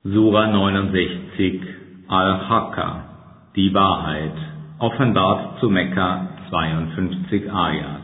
Sura 69 Al-Haqqa, die Wahrheit, offenbart zu Mekka, 52 Ayat.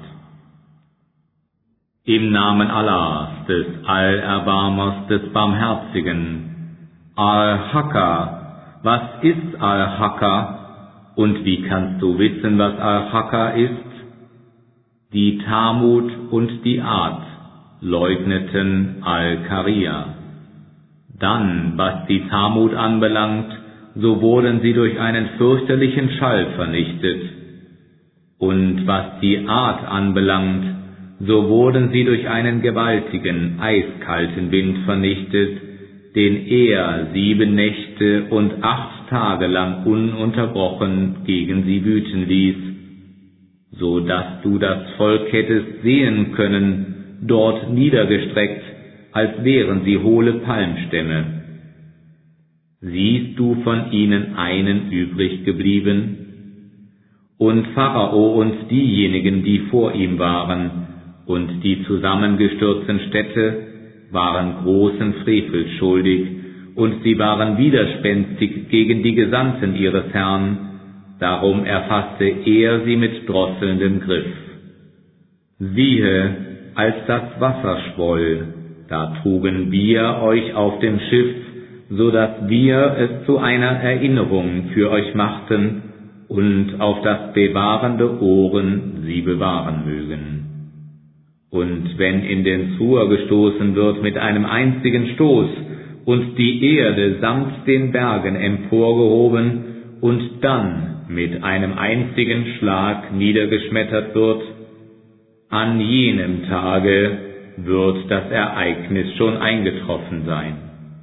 Im Namen Allahs, des Allerbarmers, des Barmherzigen. Al-Haqqa, was ist Al-Haqqa und wie kannst du wissen, was Al-Haqqa ist? Die Thamud und die Ad leugneten Al-Qariya. Dann, was die Thamud anbelangt, so wurden sie durch einen fürchterlichen Schall vernichtet. Und was die Ad anbelangt, so wurden sie durch einen gewaltigen, eiskalten Wind vernichtet, den er 7 Nächte und 8 Tage lang ununterbrochen gegen sie wüten ließ, so dass du das Volk hättest sehen können, dort niedergestreckt, als wären sie hohle Palmstämme. Siehst du von ihnen einen übrig geblieben? Und Pharao und diejenigen, die vor ihm waren, und die zusammengestürzten Städte, waren großen Frevels schuldig, und sie waren widerspenstig gegen die Gesandten ihres Herrn, darum erfasste er sie mit drosselndem Griff. Siehe, als das Wasser schwoll, da trugen wir euch auf dem Schiff, so dass wir es zu einer Erinnerung für euch machten und auf das bewahrende Ohren sie bewahren mögen. Und wenn in den Sur gestoßen wird mit einem einzigen Stoß und die Erde samt den Bergen emporgehoben und dann mit einem einzigen Schlag niedergeschmettert wird, an jenem Tage wird das Ereignis schon eingetroffen sein.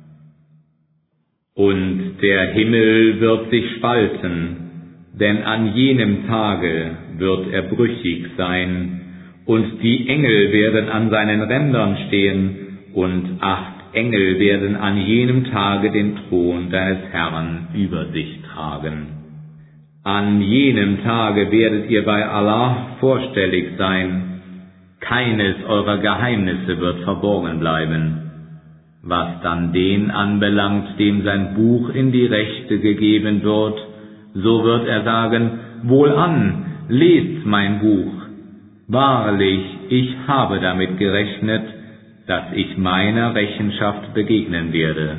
Und der Himmel wird sich spalten, denn an jenem Tage wird er brüchig sein, und die Engel werden an seinen Rändern stehen, und 8 Engel werden an jenem Tage den Thron deines Herrn über sich tragen. An jenem Tage werdet ihr bei Allah vorstellig sein. Keines eurer Geheimnisse wird verborgen bleiben. Was dann den anbelangt, dem sein Buch in die Rechte gegeben wird, so wird er sagen, wohlan, lest mein Buch. Wahrlich, ich habe damit gerechnet, dass ich meiner Rechenschaft begegnen werde.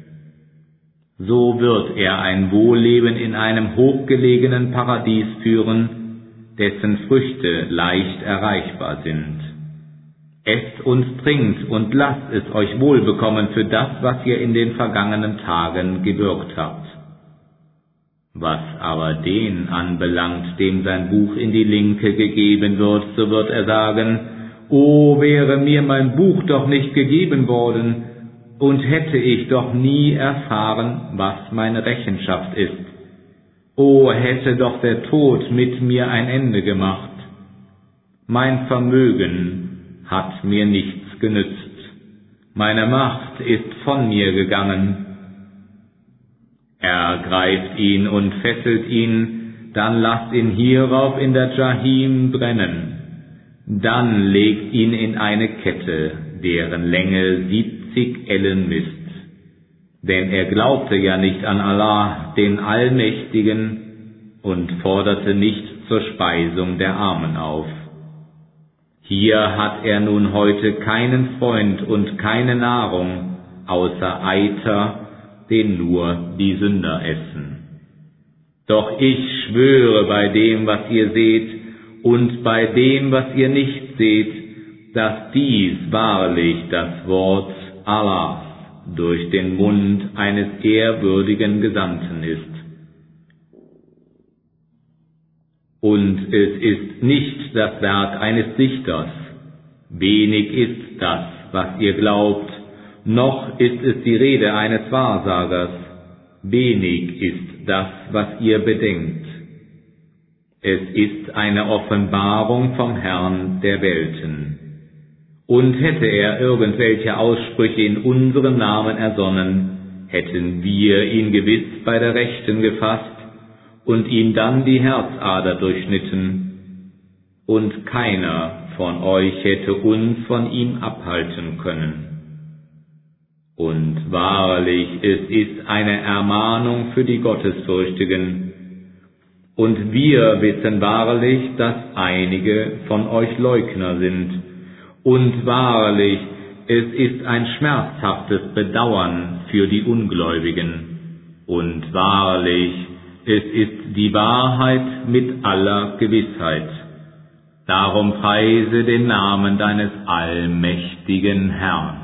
So wird er ein Wohlleben in einem hochgelegenen Paradies führen, dessen Früchte leicht erreichbar sind. Esst und trinkt und lasst es euch wohlbekommen für das, was ihr in den vergangenen Tagen gewirkt habt. Was aber den anbelangt, dem sein Buch in die Linke gegeben wird, so wird er sagen, O wäre mir mein Buch doch nicht gegeben worden, und hätte ich doch nie erfahren, was meine Rechenschaft ist. O hätte doch der Tod mit mir ein Ende gemacht. Mein Vermögen hat mir nichts genützt. Meine Macht ist von mir gegangen. Ergreift ihn und fesselt ihn, dann lasst ihn hierauf in der Jahim brennen. Dann legt ihn in eine Kette, deren Länge 70 Ellen misst. Denn er glaubte ja nicht an Allah, den Allmächtigen, und forderte nicht zur Speisung der Armen auf. Hier hat er nun heute keinen Freund und keine Nahrung, außer Eiter, den nur die Sünder essen. Doch ich schwöre bei dem, was ihr seht, und bei dem, was ihr nicht seht, dass dies wahrlich das Wort Allahs durch den Mund eines ehrwürdigen Gesandten ist. Und es ist nicht das Werk eines Dichters, wenig ist das, was ihr glaubt, noch ist es die Rede eines Wahrsagers, wenig ist das, was ihr bedenkt. Es ist eine Offenbarung vom Herrn der Welten. Und hätte er irgendwelche Aussprüche in unserem Namen ersonnen, hätten wir ihn gewiss bei der Rechten gefasst und ihm dann die Herzader durchschnitten, und keiner von euch hätte uns von ihm abhalten können. Und wahrlich, es ist eine Ermahnung für die Gottesfürchtigen. Und wir wissen wahrlich, dass einige von euch Leugner sind. Und wahrlich, es ist ein schmerzhaftes Bedauern für die Ungläubigen. Und wahrlich, es ist die Wahrheit mit aller Gewissheit. Darum preise den Namen deines allmächtigen Herrn.